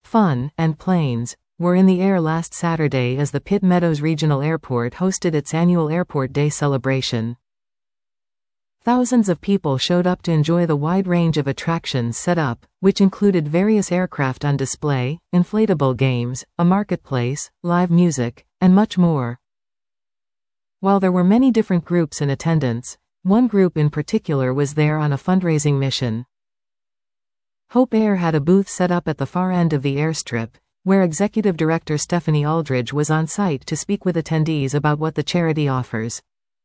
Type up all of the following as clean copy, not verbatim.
fun, and planes were in the air last Saturday as the Pitt Meadows Regional Airport hosted its annual Airport Day celebration. Thousands of people showed up to enjoy the wide range of attractions set up, which included various aircraft on display, inflatable games, a marketplace, live music, and much more. While there were many different groups in attendance, one group in particular was there on a fundraising mission. Hope Air had a booth set up at the far end of the airstrip, where Executive Director Stephanie Aldridge was on site to speak with attendees about what the charity offers.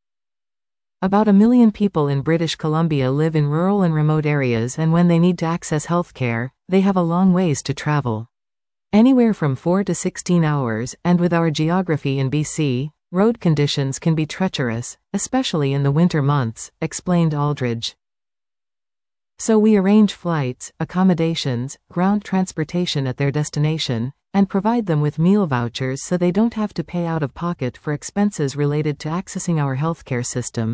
About 1 million people in British Columbia live in rural and remote areas, and when they need to access healthcare, they have a long ways to travel. Anywhere from 4 to 16 hours, and with our geography in BC, road conditions can be treacherous, especially in the winter months, explained Aldridge. So we arrange flights, accommodations, ground transportation at their destination, and provide them with meal vouchers so they don't have to pay out of pocket for expenses related to accessing our healthcare system.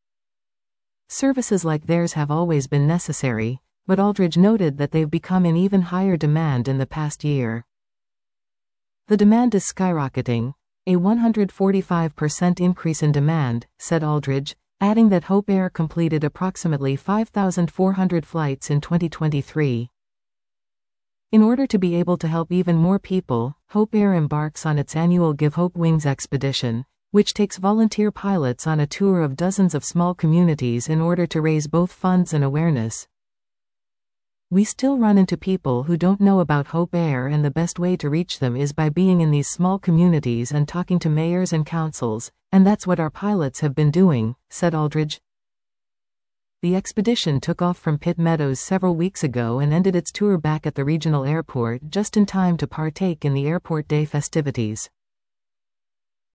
Services like theirs have always been necessary, but Aldridge noted that they've become in even higher demand in the past year. The demand is skyrocketing, a 145% increase in demand, said Aldridge, adding that Hope Air completed approximately 5,400 flights in 2023. In order to be able to help even more people, Hope Air embarks on its annual Give Hope Wings expedition, which takes volunteer pilots on a tour of dozens of small communities in order to raise both funds and awareness. We still run into people who don't know about Hope Air, and the best way to reach them is by being in these small communities and talking to mayors and councils, and that's what our pilots have been doing, said Aldridge. The expedition took off from Pitt Meadows several weeks ago and ended its tour back at the regional airport just in time to partake in the Airport Day festivities.